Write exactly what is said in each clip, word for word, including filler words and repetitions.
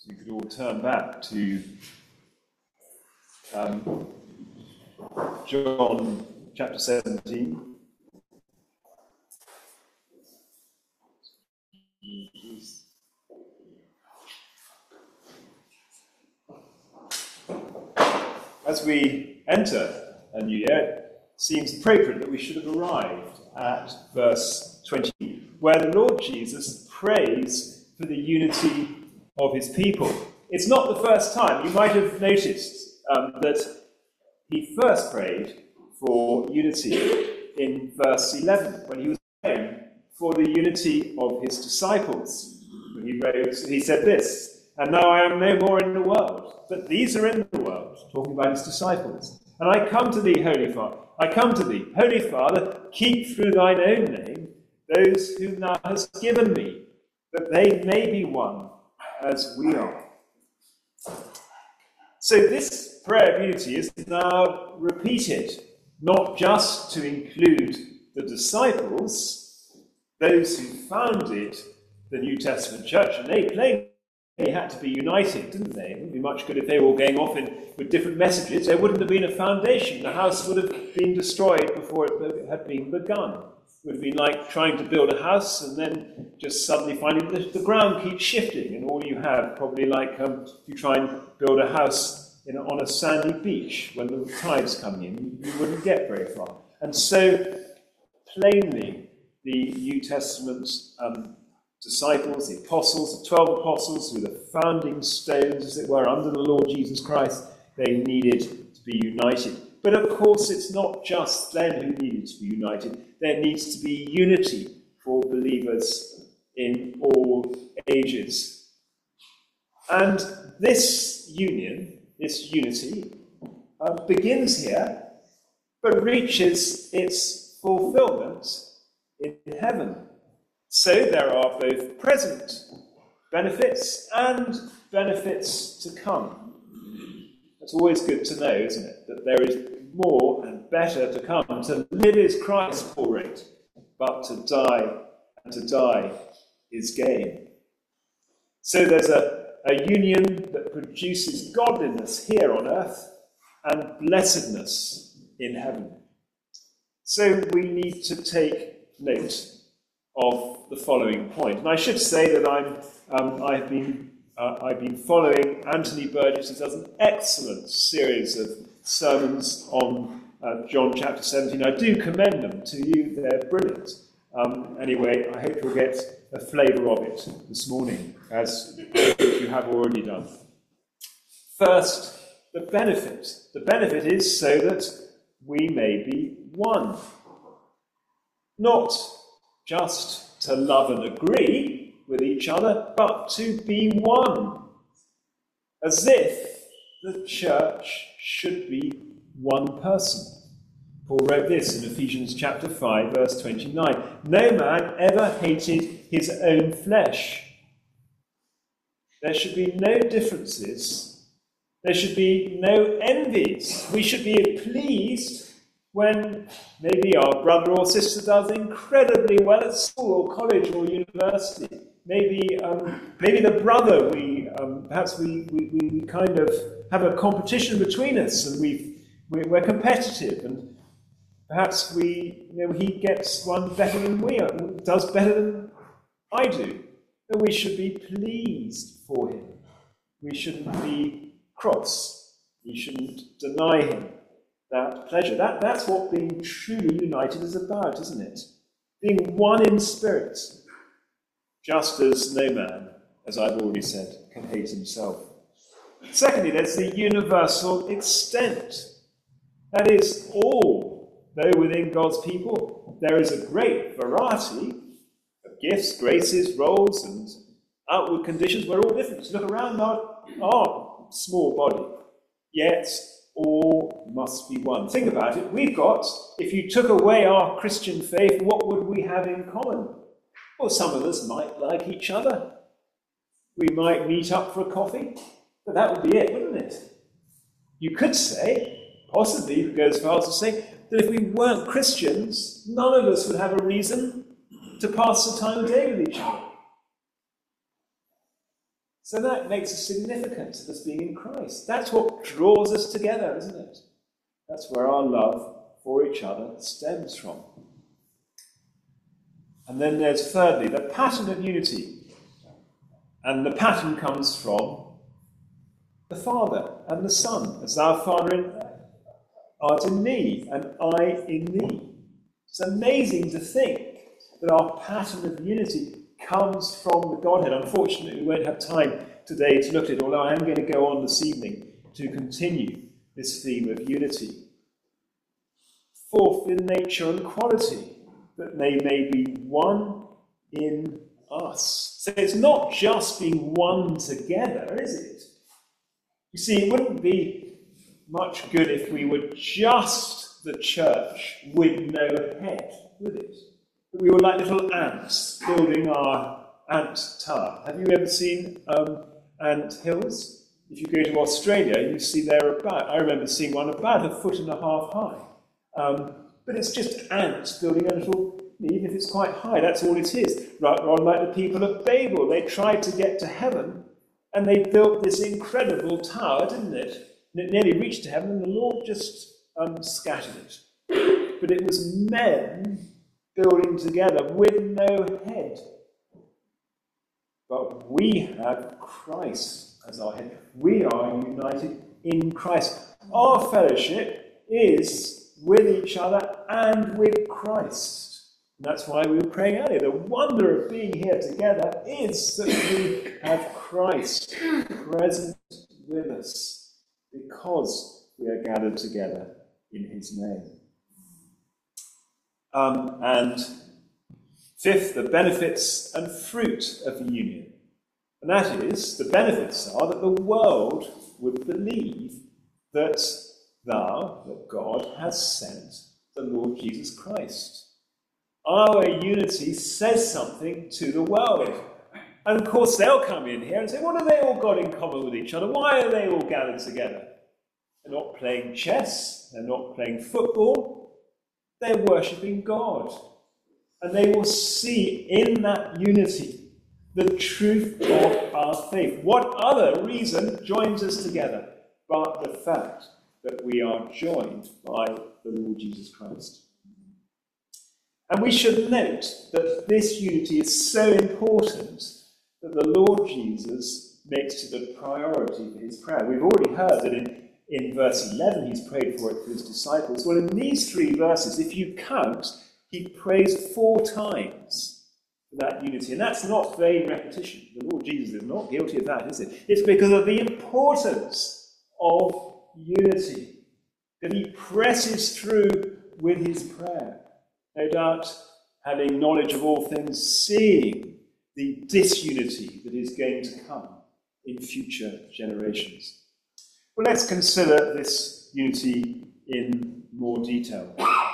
So you could all turn back to um, John chapter seventeen. As we enter a new year, it seems appropriate that we should have arrived at verse twenty, where the Lord Jesus prays for the unity of his people. It's not the first time. You might have noticed um, that he first prayed for unity in verse eleven, when he was praying for the unity of his disciples. When he wrote, he said this, "And now I am no more in the world, but these are in the world," talking about his disciples. "And I come to thee, Holy Father, I come to thee, Holy Father, keep through thine own name those whom thou hast given me, that they may be one as we are." So this prayer of unity is now repeated, not just to include the disciples, those who founded the New Testament church, and they plainly had to be united, didn't they? It wouldn't be much good if they were all going off in, with different messages. There wouldn't have been a foundation. The house would have been destroyed before it had been begun. It would have been like trying to build a house and then just suddenly finding that the ground keeps shifting, and all you have, probably like um, if you try and build a house in, on a sandy beach when the tide's coming in, you wouldn't get very far. And so, plainly, the New Testament um, disciples, the apostles, the twelve apostles, who were the founding stones, as it were, under the Lord Jesus Christ, they needed to be united. But of course, it's not just them who needed to be united. There needs to be unity for believers in all ages. And this union, this unity, uh, begins here, but reaches its fulfillment in heaven. So there are both present benefits and benefits to come. It's always good to know, isn't it, that there is more and better to come. To live is Christ, Paul wrote, but to die, and to die is gain. So there's a, a union that produces godliness here on earth and blessedness in heaven. So we need to take note of the following point. And I should say that I'm, um, I've been uh, I've been following Anthony Burgess, who does an excellent series of sermons on uh, John chapter seventeen. I do commend them to you; they're brilliant. Um, anyway, I hope you'll get a flavour of it this morning, as you have already done. First, the benefit. The benefit is so that we may be one. Not just to love and agree with each other, but to be one. As if the church should be one person. Paul wrote this in Ephesians chapter five, verse twenty-nine. "No man ever hated his own flesh." There should be no differences. There should be no envies. We should be pleased when maybe our brother or sister does incredibly well at school or college or university. Maybe um, maybe the brother, we um, perhaps we, we, we kind of have a competition between us, and we've, we're competitive, and perhaps we you know he gets one better than we are, does better than I do. But we should be pleased for him. We shouldn't be cross. We shouldn't deny him that pleasure. That, that's what being truly united is about, isn't it? Being one in spirit, just as no man, as I've already said, can hate himself. Secondly, there's the universal extent. That is, all, though within God's people, there is a great variety of gifts, graces, roles, and outward conditions. We're all different. Just look around our, our small body. Yet, all must be one. Think about it. We've got, if you took away our Christian faith, what would we have in common? Well, some of us might like each other. We might meet up for a coffee, but that would be it, wouldn't it? You could say, possibly, you could go as far as to say, that if we weren't Christians, none of us would have a reason to pass the time of day with each other. So that makes a significance of us being in Christ. That's what draws us together, isn't it? That's where our love for each other stems from. And then there's thirdly, the pattern of unity. And the pattern comes from the Father and the Son. As thou, Father, in, art in me, and I in thee. It's amazing to think that our pattern of unity comes from the Godhead. Unfortunately, we won't have time today to look at it, although I am going to go on this evening to continue this theme of unity. Fourth, in nature and quality, that they may be one in us. So it's not just being one together, is it? You see, it wouldn't be much good if we were just the church with no head, would it? We were like little ants building our ant tower. Have you ever seen um, ant hills? If you go to Australia, you see they're about, I remember seeing one about a foot and a half high. Um, but it's just ants building a little, even if it's quite high, that's all it is. Rather like the people of Babel, they tried to get to heaven, and they built this incredible tower, didn't it? And it nearly reached to heaven, and the Lord just um, scattered it. But it was men building together with no head. But we have Christ as our head. We are united in Christ. Our fellowship is with each other and with Christ. And that's why we were praying earlier. The wonder of being here together is that we have Christ present with us because we are gathered together in his name. Um, and fifth, the benefits and fruit of the union. And that is, the benefits are that the world would believe that thou, that God, has sent the Lord Jesus Christ. Our unity says something to the world. And of course they'll come in here and say, what have they all got in common with each other? Why are they all gathered together? They're not playing chess, they're not playing football, they're worshipping God. And they will see in that unity the truth of our faith. What other reason joins us together but the fact that we are joined by the Lord Jesus Christ? And we should note that this unity is so important that the Lord Jesus makes it a priority for his prayer. We've already heard that in, in verse eleven he's prayed for it for his disciples. Well, in these three verses, if you count, he prays four times for that unity. And that's not vain repetition. The Lord Jesus is not guilty of that, is it? It's because of the importance of unity that he presses through with his prayer. No doubt, having knowledge of all things, seeing the disunity that is going to come in future generations. Well, let's consider this unity in more detail.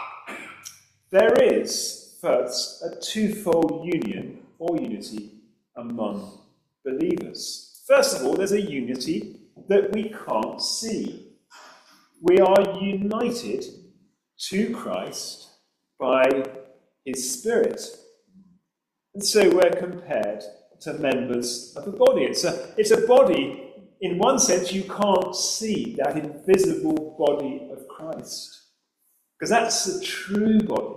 There is, first, a twofold union or unity among believers. First of all, there's a unity that we can't see. We are united to Christ by his Spirit. And so we're compared to members of a body. It's a, it's a body, in one sense, you can't see, that invisible body of Christ. Because that's the true body.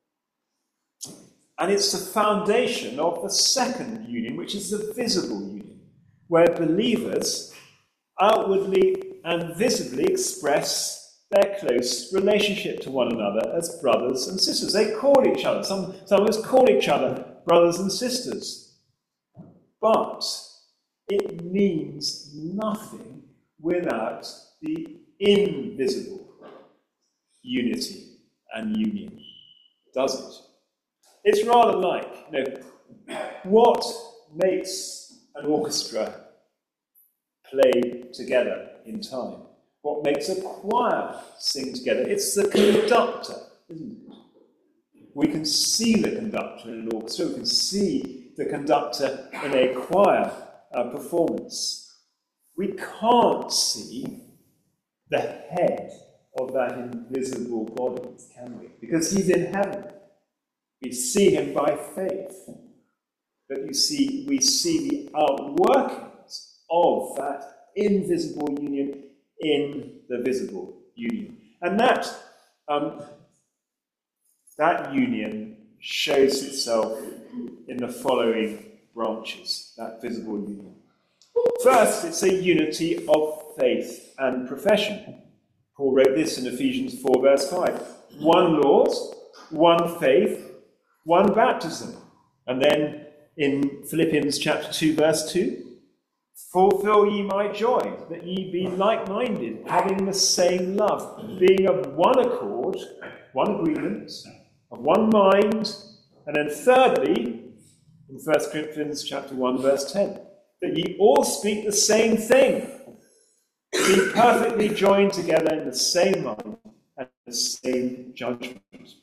And it's the foundation of the second union, which is the visible union, where believers outwardly and visibly express their close relationship to one another as brothers and sisters. They call each other, some, some of us call each other brothers and sisters. But it means nothing without the invisible unity and union, does it? It's rather like, you know, what makes an orchestra play together in time? What makes a choir sing together? It's the conductor, isn't it? We can see the conductor in an orchestra, we can see the conductor in a choir uh, performance. We can't see the head of that invisible body, can we? Because he's in heaven. We see him by faith. But you see, we see the outworkings of that invisible union in the visible union. And that, um, that union shows itself in the following branches, that visible union. First, it's a unity of faith and profession. Paul wrote this in Ephesians four, verse five. One Lord, one faith, one baptism. And then in Philippians chapter two, verse two, fulfill ye my joy, that ye be like-minded, having the same love, being of one accord, one agreement, of one mind. And then thirdly, in First Corinthians chapter one, verse ten, that ye all speak the same thing, be perfectly joined together in the same mind and the same judgment.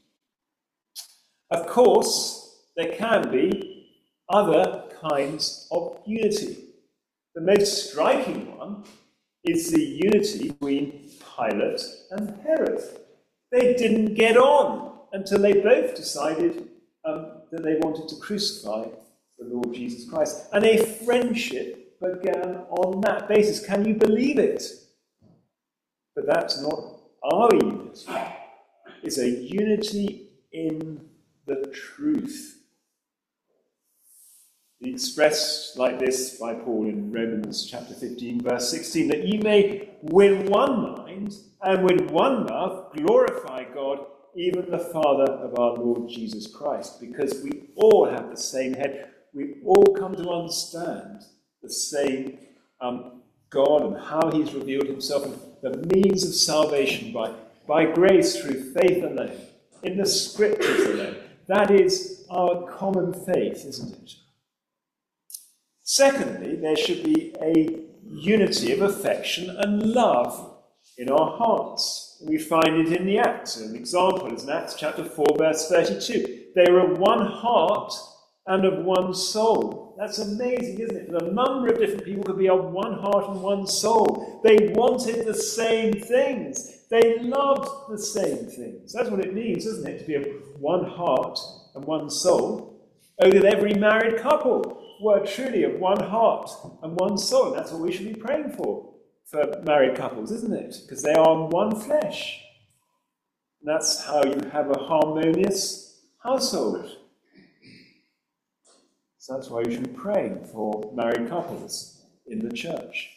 Of course, there can be other kinds of unity. The most striking one is the unity between Pilate and Herod. They didn't get on until they both decided um, that they wanted to crucify the Lord Jesus Christ. And a friendship began on that basis. Can you believe it? But that's not our unity. It's a unity in the truth. Expressed like this by Paul in Romans chapter fifteen, verse sixteen, that ye may with one mind and with one love glorify God, even the Father of our Lord Jesus Christ, because we all have the same head. We all come to understand the same um, God and how he's revealed himself and the means of salvation by, by grace through faith alone, in the scriptures alone. That is our common faith, isn't it? Secondly, there should be a unity of affection and love in our hearts. We find it in the Acts. An example is in Acts chapter four, verse thirty-two. They were of one heart and of one soul. That's amazing, isn't it? A number of different people could be of one heart and one soul. They wanted the same things. They loved the same things. That's what it means, isn't it? To be of one heart and one soul. Oh, that every married couple were truly of one heart and one soul. That's what we should be praying for, for married couples, isn't it? Because they are one flesh. And that's how you have a harmonious household. So that's why you should be praying for married couples in the church.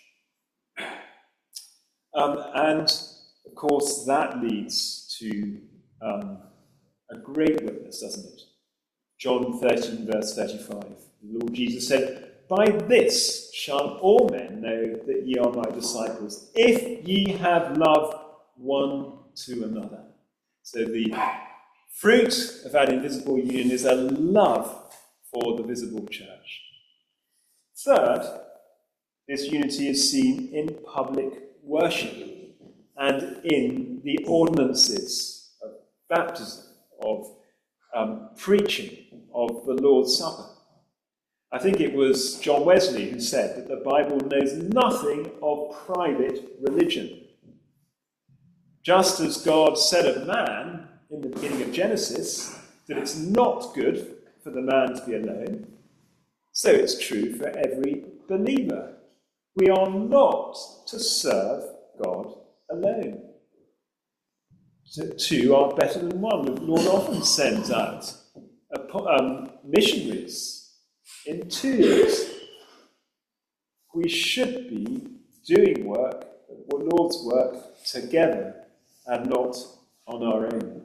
Um, and, of course, that leads to um, a great witness, doesn't it? John thirteen, verse thirty-five. The Lord Jesus said, by this shall all men know that ye are my disciples, if ye have love one to another. So the fruit of that invisible union is a love for the visible church. Third, this unity is seen in public worship and in the ordinances of baptism, of um, preaching, of the Lord's Supper. I think it was John Wesley who said that the Bible knows nothing of private religion. Just as God said of man in the beginning of Genesis that it's not good for the man to be alone, so it's true for every believer. We are not to serve God alone. So two are better than one. The Lord often sends out um, missionaries in twos. We should be doing work, the Lord's work, together and not on our own.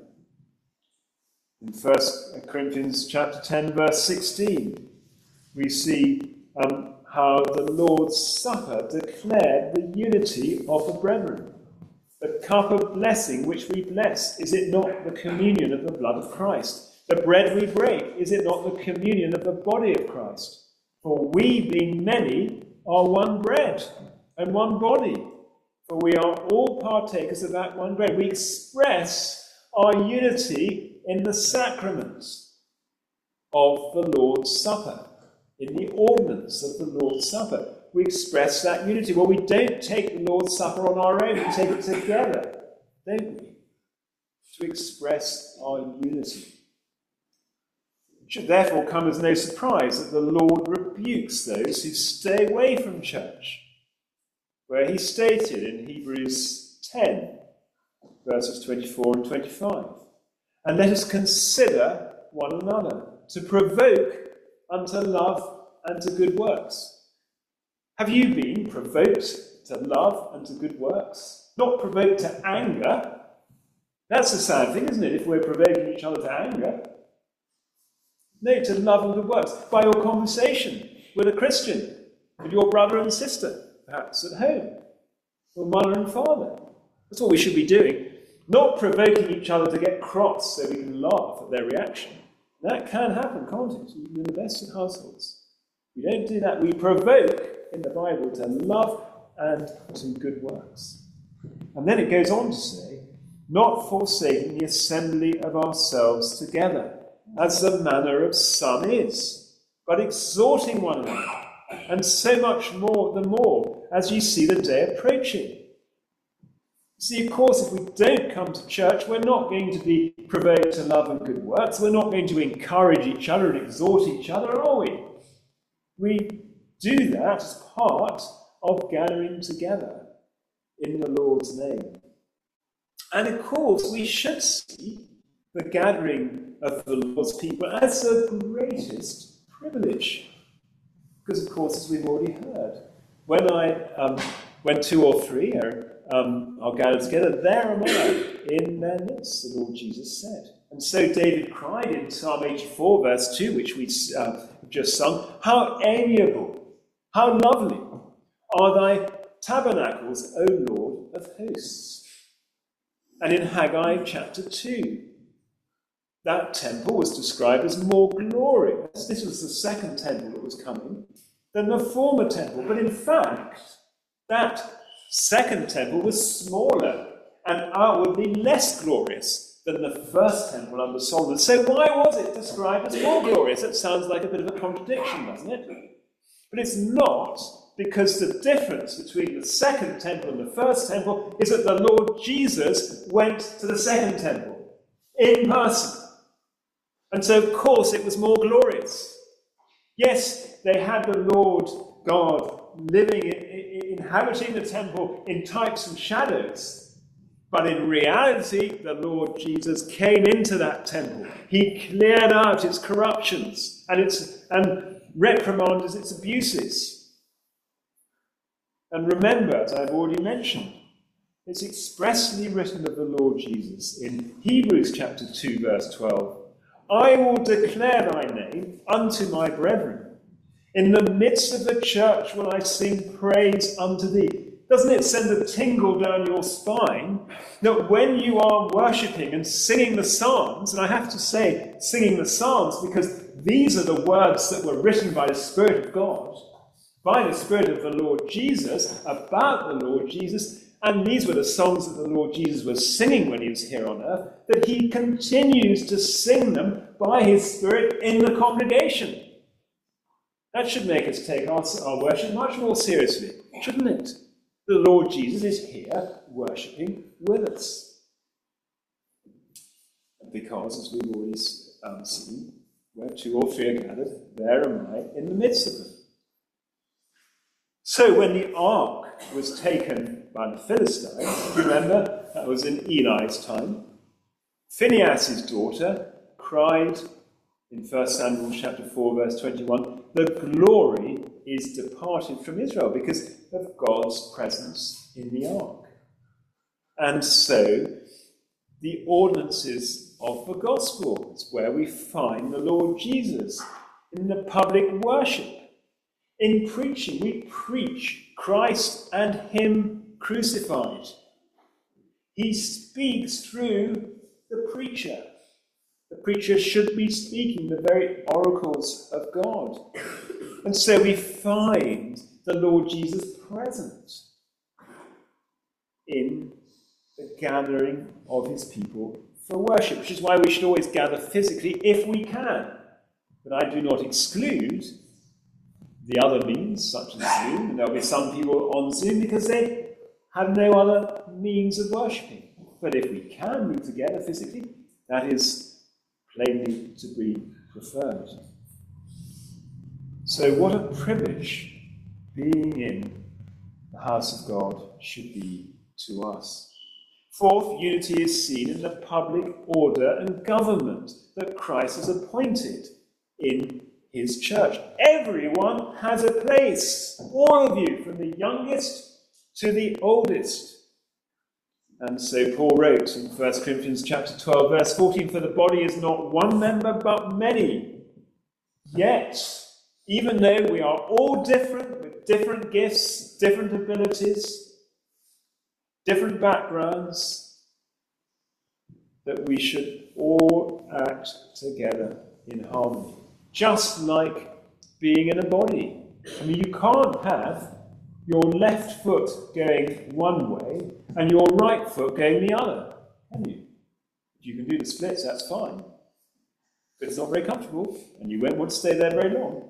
In First Corinthians chapter ten, verse sixteen, we see um, how the Lord's Supper declared the unity of the brethren. The cup of blessing which we bless, is it not the communion of the blood of Christ? The bread we break, is it not the communion of the body of Christ? For we, being many, are one bread and one body. For we are all partakers of that one bread. We express our unity in the sacraments of the Lord's Supper, in the ordinance of the Lord's Supper. We express that unity. Well, we don't take the Lord's Supper on our own. We take it together, don't we? To express our unity. It should therefore come as no surprise that the Lord rebukes those who stay away from church, where he stated in Hebrews ten, verses twenty-four and twenty-five, "And let us consider one another, to provoke unto love and to good works." Have you been provoked to love and to good works? Not provoked to anger. That's a sad thing, isn't it, if we're provoking each other to anger? No, to love and good works. By your conversation with a Christian, with your brother and sister, perhaps at home, or mother and father. That's what we should be doing. Not provoking each other to get cross so we can laugh at their reaction. That can happen, can't it? Even in the best of households. We don't do that. We provoke in the Bible to love and to good works. And then it goes on to say, not forsaking the assembly of ourselves together, as the manner of some is, but exhorting one another, and so much more the more as you see the day approaching. See, of course, if we don't come to church, we're not going to be provoked to love and good works. We're not going to encourage each other and exhort each other, are we? We do that as part of gathering together in the Lord's name. And of course, we should see the gathering of the Lord's people as the greatest privilege. Because, of course, as we've already heard, when I, um, when two or three are, um, are gathered together, there am I in their midst, the Lord Jesus said. And so David cried in Psalm eighty-four, verse two, which we uh, have just sung, "How amiable, how lovely are thy tabernacles, O Lord of hosts." And in Haggai chapter two, that temple was described as more glorious. This was the second temple that was coming than the former temple. But in fact, that second temple was smaller and outwardly less glorious than the first temple under Solomon. So why was it described as more glorious? It sounds like a bit of a contradiction, doesn't it? But it's not, because the difference between the second temple and the first temple is that the Lord Jesus went to the second temple in person. And so, of course, it was more glorious. Yes, they had the Lord God living, inhabiting the temple in types and shadows. But in reality, the Lord Jesus came into that temple. He cleared out its corruptions and, its, and reprimanded its abuses. And remember, as I've already mentioned, it's expressly written of the Lord Jesus in Hebrews chapter two, verse twelve. "I will declare thy name unto my brethren. In the midst of the church will I sing praise unto thee." Doesn't it send a tingle down your spine that when you are worshipping and singing the Psalms, and I have to say singing the Psalms because these are the words that were written by the Spirit of God, by the Spirit of the Lord Jesus, about the Lord Jesus, and these were the songs that the Lord Jesus was singing when he was here on earth, that he continues to sing them by his Spirit in the congregation. That should make us take our, our worship much more seriously, shouldn't it? The Lord Jesus is here worshipping with us. Because, as we've already um, seen, where two or three are gathered, there am I in the midst of them. So when the ark was taken by the Philistines, remember, that was in Eli's time, Phinehas' daughter cried in First Samuel chapter four, verse twenty-one, "The glory is departed from Israel," because of God's presence in the ark. And so, the ordinances of the gospel is where we find the Lord Jesus in the public worship. In preaching, we preach Christ and him crucified. He speaks through the preacher. The preacher should be speaking the very oracles of God. And so we find the Lord Jesus present in the gathering of his people for worship, which is why we should always gather physically if we can. But I do not exclude the other means, such as Zoom, and there'll be some people on Zoom because they have no other means of worshipping. But if we can meet together physically, that is plainly to be preferred. So what a privilege being in the house of God should be to us. Fourth, unity is seen in the public order and government that Christ has appointed in his church. Everyone has a place, all of you, from the youngest to the oldest. And so Paul wrote in First Corinthians chapter twelve, verse fourteen, "For the body is not one member, but many. Yet, even though we are all different, with different gifts, different abilities, different backgrounds, that we should all act together in harmony." Just like being in a body. I mean, you can't have your left foot going one way and your right foot going the other, can you? If you can do the splits, that's fine. But it's not very comfortable, and you won't want to stay there very long.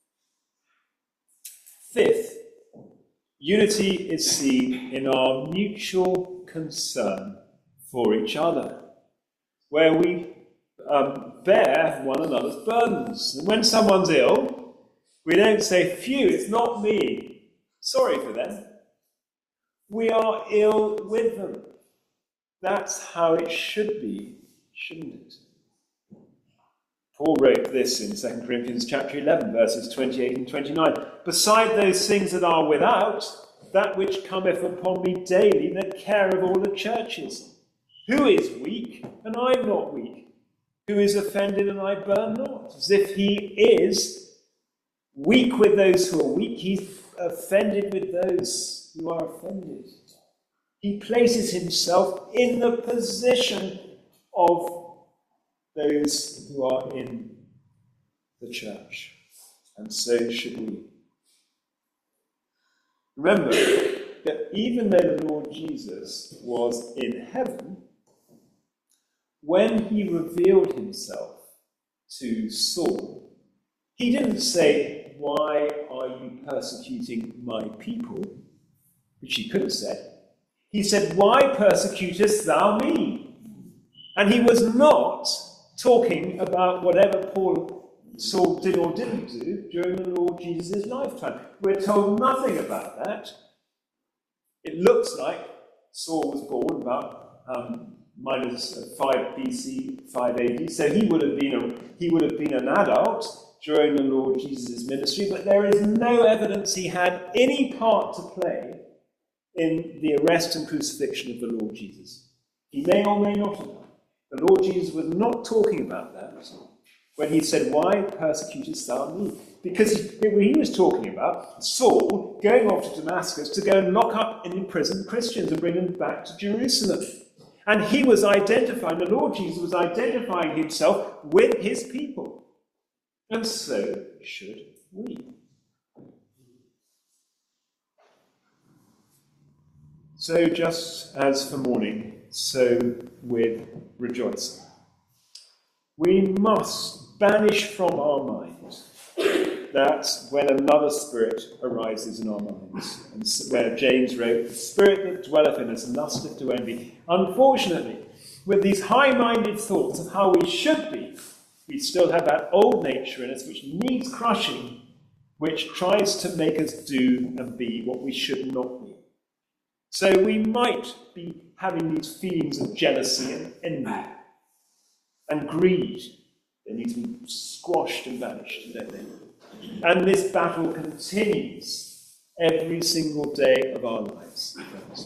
Fifth, unity is seen in our mutual concern for each other, where we um, bear one another's burdens. And when someone's ill, we don't say, "Phew, it's not me. Sorry for them." We are ill with them. That's how it should be, shouldn't it? Paul wrote this in Second Corinthians chapter eleven, verses twenty-eight and twenty-nine. "Beside those things that are without, that which cometh upon me daily, the care of all the churches. Who is weak, and I am not weak? Who is offended, and I burn not? As if he is weak with those who are weak, he's offended with those who are offended." He places himself in the position of those who are in the church. And so should we. Remember that even though the Lord Jesus was in heaven, when he revealed himself to Saul, he didn't say, "Why are you persecuting my people?" which he could have said. He said, "Why persecutest thou me?" And he was not talking about whatever Paul, Saul did or didn't do during the Lord Jesus' lifetime. We're told nothing about that. It looks like Saul was born about um, minus five B C, five A D, so he would have been a, he would have been an adult during the Lord Jesus' ministry, but there is no evidence he had any part to play in the arrest and crucifixion of the Lord Jesus. He may or may not have. The Lord Jesus was not talking about that when he said, "Why persecutest thou me?" Because he, he was talking about Saul going off to Damascus to go and lock up and imprison Christians and bring them back to Jerusalem. And he was identifying, the Lord Jesus was identifying himself with his people. And so should we. So just as for mourning, so with rejoicing. We must banish from our mind that when another spirit arises in our minds, and where James wrote, "The spirit that dwelleth in us lusteth to envy." Unfortunately, with these high-minded thoughts of how we should be, we still have that old nature in us which needs crushing, which tries to make us do and be what we should not be. So we might be having these feelings of jealousy and envy and greed. They need to be squashed and banished, don't they? And this battle continues every single day of our lives.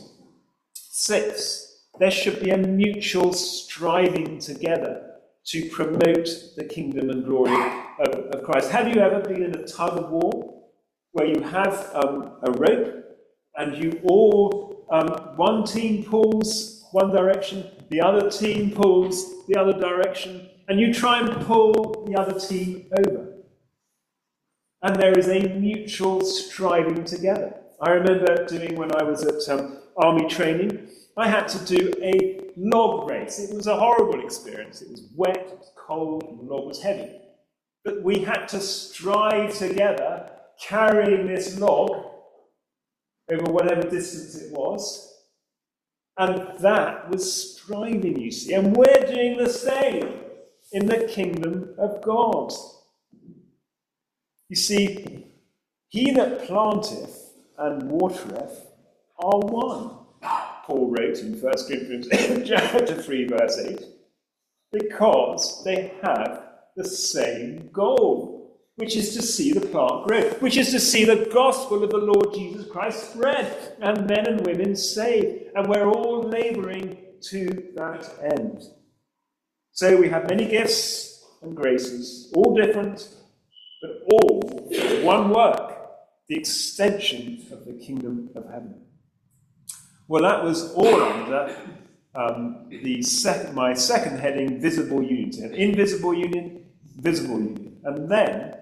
Six, there should be a mutual striving together to promote the kingdom and glory of, of Christ. Have you ever been in a tug of war where you have um, a rope and you all, um, one team pulls one direction, the other team pulls the other direction, and you try and pull the other team over? And there is a mutual striving together. I remember doing, when I was at um, army training, I had to do a log race. It was a horrible experience. It was wet, it was cold, and the log was heavy. But we had to strive together, carrying this log over whatever distance it was. And that was striving, you see. And we're doing the same in the kingdom of God. You see, he that planteth and watereth are one, Paul wrote in First Corinthians chapter three, verse eight, because they have the same goal, which is to see the plant grow, which is to see the gospel of the Lord Jesus Christ spread, and men and women saved, and we're all labouring to that end. So we have many gifts and graces, all different, but all one work, the extension of the kingdom of heaven. Well, that was all under um, the sec- my second heading, visible unity. An invisible union, visible union. And then,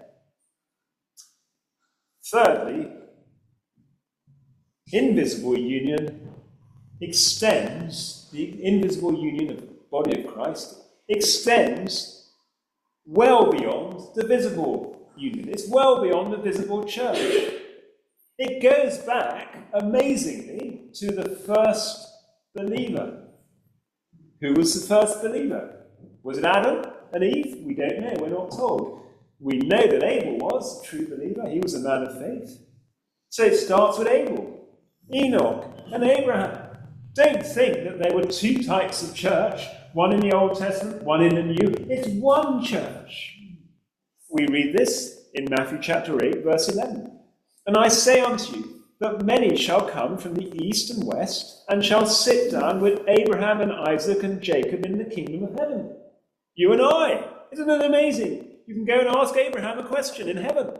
thirdly, invisible union extends, the invisible union of the body of Christ extends well beyond the visible union. It's well beyond the visible church. It goes back, amazingly, to the first believer. Who was the first believer? Was it Adam and Eve? We don't know, we're not told. We know that Abel was a true believer. He was a man of faith. So it starts with Abel, Enoch, and Abraham. Don't think that there were two types of church, one in the Old Testament, one in the New. It's one church. We read this in Matthew chapter eight, verse eleven. And I say unto you, that many shall come from the east and west, and shall sit down with Abraham and Isaac and Jacob in the kingdom of heaven. You and I. Isn't it amazing? You can go and ask Abraham a question in heaven.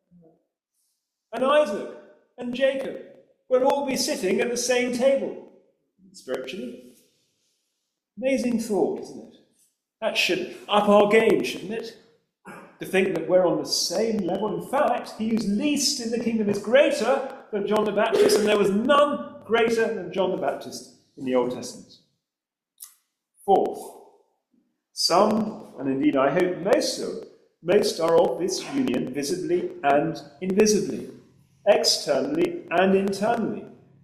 And Isaac and Jacob will all be sitting at the same table, spiritually. Amazing thought, isn't it? That should up our game, shouldn't it? To think that we're on the same level. In fact, he who's least in the kingdom is greater than John the Baptist, and there was none greater than John the Baptist in the Old Testament. Fourth, some, and indeed I hope most of, most are of this union visibly and invisibly, externally and internally.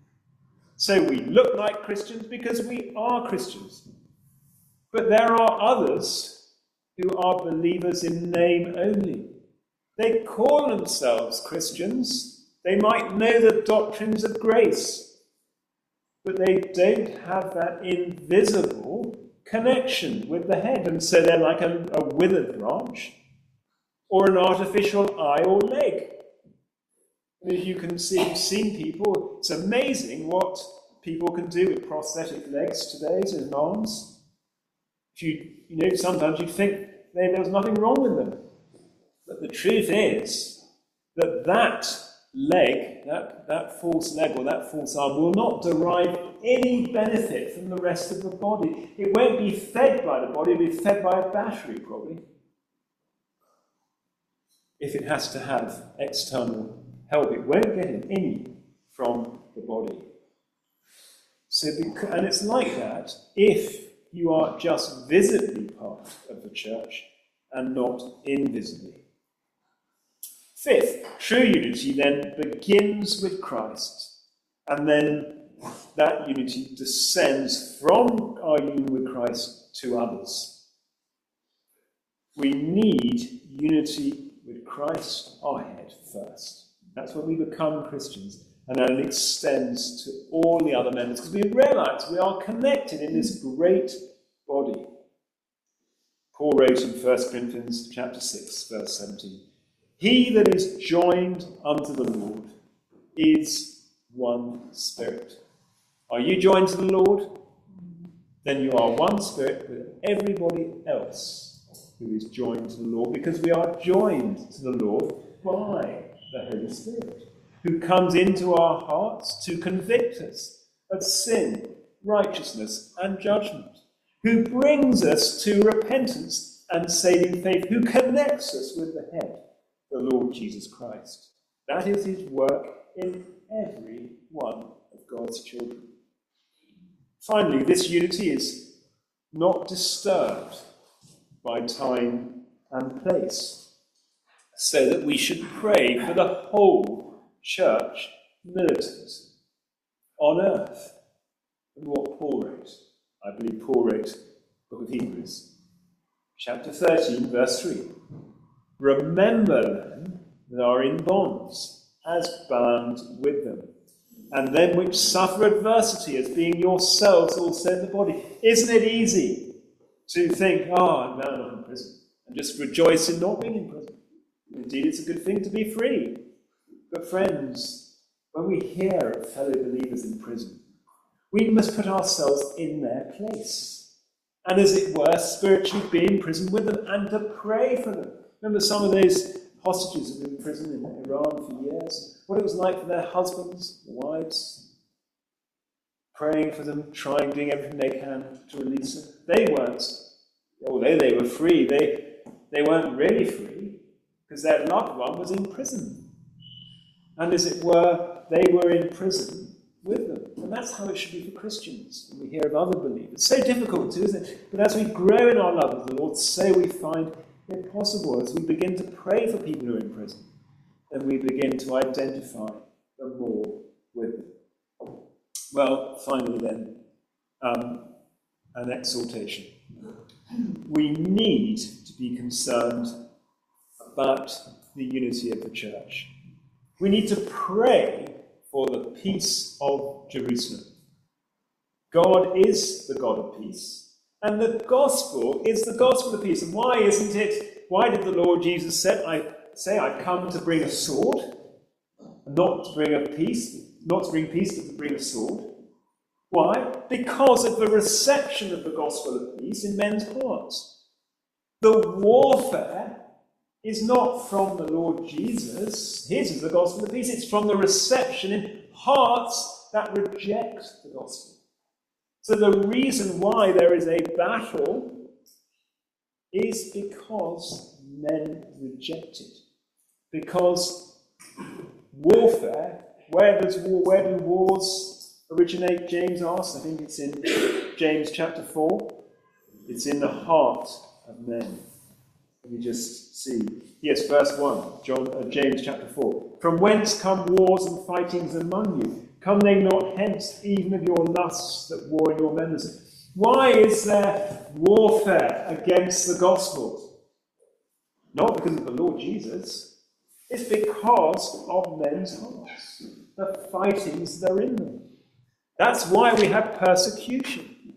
So we look like Christians because we are Christians. But there are others who are believers in name only. They call themselves Christians. They might know the doctrines of grace, but they don't have that invisible connection with the head, and so they're like a, a withered branch or an artificial eye or leg. And as you can see, you've seen people, it's amazing what people can do with prosthetic legs today and arms. If you, you know, sometimes you'd think there was nothing wrong with them. But the truth is that that leg, that, that false leg or that false arm will not derive any benefit from the rest of the body. It won't be fed by the body, it'll be fed by a battery probably. If it has to have external help, it won't get any from the body. So, and it's like that if you are just visibly part of the church and not invisibly. Fifth, true unity then begins with Christ, and then that unity descends from our union with Christ to others. We need unity with Christ, our head, first. That's when we become Christians, and then it extends to all the other members, because we realize we are connected in this great body. Paul wrote in First Corinthians chapter six, verse seventeen, he that is joined unto the Lord is one spirit. Are you joined to the Lord? Then you are one spirit with everybody else who is joined to the Lord, because we are joined to the Lord by the Holy Spirit, who comes into our hearts to convict us of sin, righteousness, and judgment, who brings us to repentance and saving faith, who connects us with the head, the Lord Jesus Christ. That is his work in every one of God's children. Finally, this unity is not disturbed by time and place, so that we should pray for the whole church militant on earth. And what Paul wrote, I believe Paul wrote Book of Hebrews, chapter thirteen, verse three. Remember then that are in bonds, as bound with them, and them which suffer adversity, as being yourselves also in the body. Isn't it easy to think, oh, I'm now not in prison, and just rejoice in not being in prison? Indeed, it's a good thing to be free. But friends, when we hear of fellow believers in prison, we must put ourselves in their place, and as it were, spiritually be in prison with them and to pray for them. Remember some of those hostages who have been in prison in Iran for years, what it was like for their husbands, their wives, praying for them, trying, doing everything they can to release them. They weren't, although they were free, they, they weren't really free, because their loved one was in prison. And as it were, they were in prison with them. And that's how it should be for Christians when we hear of other believers. It's so difficult to, isn't it? But as we grow in our love of the Lord, so we find it possible. As we begin to pray for people who are in prison, then we begin to identify them more with them. Well, finally then, um, an exhortation. We need to be concerned about the unity of the church. We need to pray for the peace of Jerusalem. God is the God of peace, and the gospel is the gospel of peace. And why isn't it? Why did the Lord Jesus say, I say, I come to bring a sword, not to bring a peace, not to bring peace, but to bring a sword? Why? Because of the reception of the gospel of peace in men's hearts. The warfare is not from the Lord Jesus. His is the gospel of peace. It's from the reception in hearts that reject the gospel. So the reason why there is a battle is because men reject it. Because warfare, where does war, where do wars originate? James asks. I think it's in James chapter four. It's in the heart of men. Let me just see. Yes, verse one, John, uh, James chapter four. From whence come wars and fightings among you? Come they not hence, even of your lusts that war in your members? Why is there warfare against the gospel? Not because of the Lord Jesus. It's because of men's hearts. The fightings that are in them. That's why we have persecution.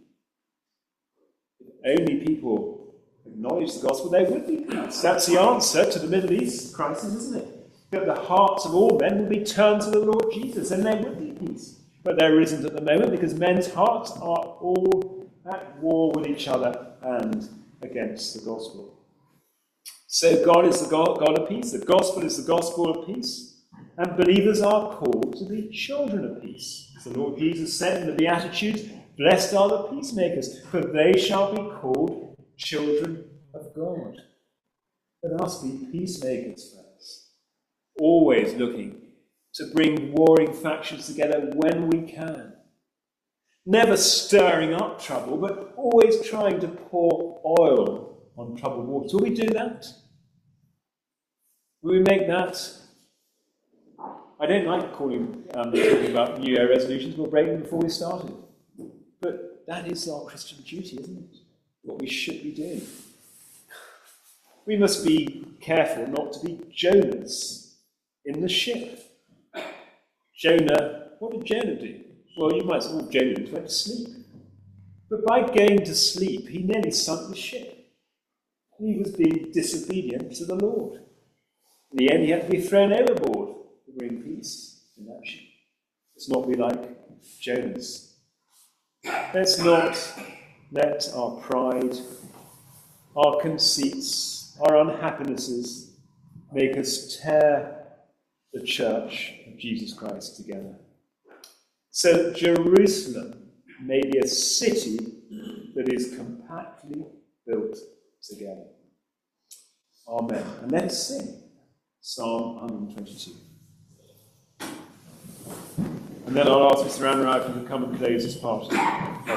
If only people acknowledge the gospel, there would be peace. That's the answer to the Middle East crisis, isn't it? That the hearts of all men will be turned to the Lord Jesus, and there would be peace. But there isn't at the moment, because men's hearts are all at war with each other and against the gospel. So God is the God, God of peace. The gospel is the gospel of peace. And believers are called to be children of peace. As the Lord Jesus said in the Beatitudes, blessed are the peacemakers, for they shall be called children of God. Let us be peacemakers, friends, always looking to bring warring factions together when we can. Never stirring up trouble, but always trying to pour oil on troubled waters. Will we do that? Will we make that? I don't like calling, um, talking about New Year resolutions. We'll break them before we started. But that is our Christian duty, isn't it? What we should be doing. We must be careful not to be Jonahs in the ship. Jonah, what did Jonah do? Well, you might say, well, Jonah went to sleep. But by going to sleep, he nearly sunk the ship. He was being disobedient to the Lord. In the end, he had to be thrown overboard to bring peace in that ship. Let's not be like Jonahs. Let's not let our pride, our conceits, our unhappinesses make us tear the church of Jesus Christ together. So that Jerusalem may be a city that is compactly built together. Amen. And let us sing Psalm one twenty-two. And then I'll ask Mister Amrad to come and close this part.